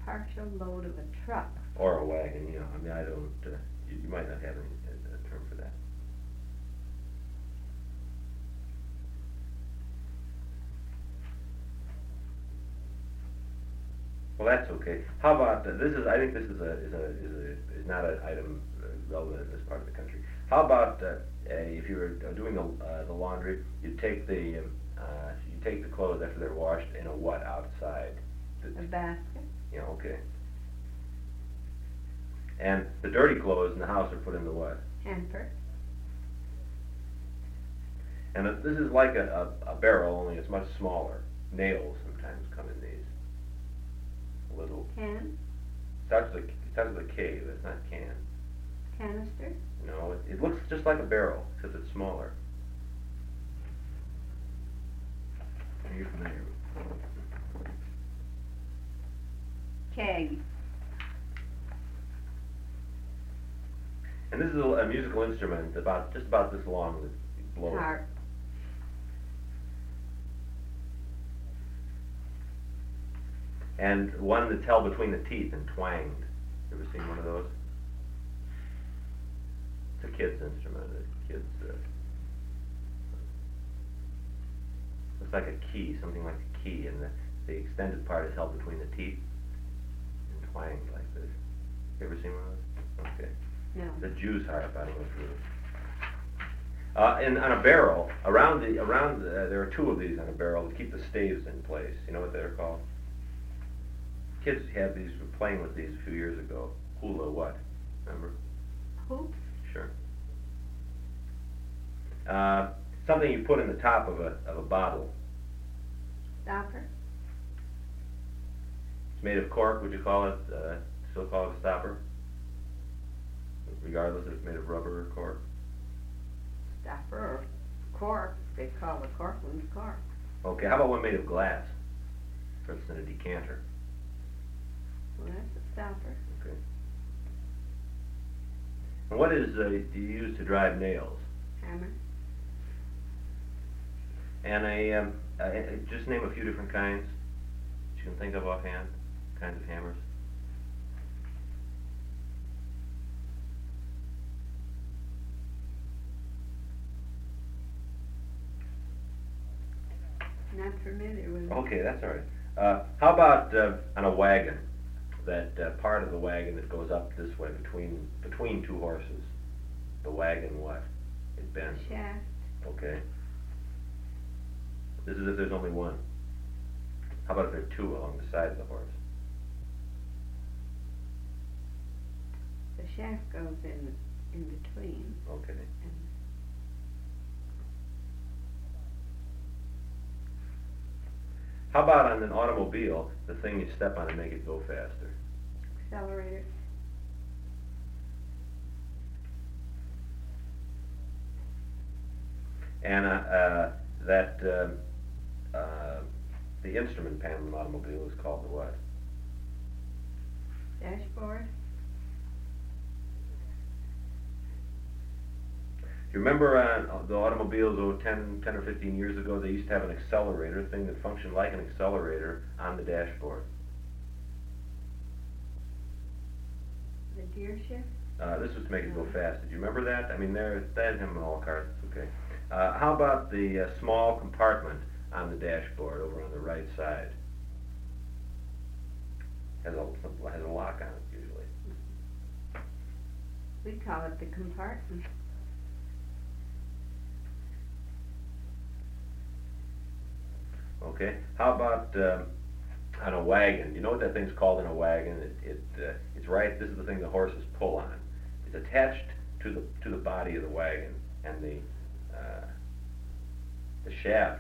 partial load of a truck. Or a wagon, you know, I mean, I don't, you might not have a term for that. Well, that's okay. How about, this is, I think this is not an item relevant in this part of the country. How about, if you were doing the laundry, you take the clothes after they're washed in a what outside? A basket. Yeah, okay. And the dirty clothes in the house are put in the what? Hamper. And this is like a barrel, only it's much smaller. Nails sometimes come in these. A little. Can. Starts with a K, but it's not can. Canister. No, it looks just like a barrel, except it's smaller. Are you familiar with it? Keg. And this is a musical instrument just about this long that you blow. Harp. And one that's held between the teeth and twanged. You ever seen one of those? It's a kid's instrument. Looks like a key, something like a key, and the extended part is held between the teeth and twanged like this. You ever seen one of those? Okay. No. The Jew's harp, I don't know if you. And on a barrel, there are two of these on a barrel to keep the staves in place. You know what they're called? Kids had these, were playing with these a few years ago. Hula what? Remember? Hoops. Sure. Something you put in the top of a bottle. Stopper. It's made of cork, would you call it, still call it a stopper? Regardless if it's made of rubber or cork? Stopper or cork. They call the cork ones cork. Okay, how about one made of glass? For instance, a decanter. Well, that's a stopper. Okay. And what do you use to drive nails? Hammer. And just name a few different kinds that you can think of offhand, kinds of hammers. Not familiar with it. Okay, that's all right. How about on a wagon? That part of the wagon that goes up this way between two horses. The wagon what? It bends. Shaft. Okay. This is if there's only one. How about if there are two along the side of the horse? The shaft goes in between. Okay. And How about on an automobile, the thing you step on and make it go faster? accelerator. And the instrument panel in an automobile is called the what? Dashboard. Do you remember the automobiles 10 or 15 years ago, they used to have an accelerator, thing that functioned like an accelerator on the dashboard. The gear shift. This was to make it go fast. Did you remember that? I mean, they had them in all cars, it's okay. How about the small compartment on the dashboard over on the right side? Has a lock on it, usually. We call it the compartment. Okay. How about on a wagon? You know what that thing's called in a wagon? It's right. This is the thing the horses pull on. It's attached to the body of the wagon, and the shaft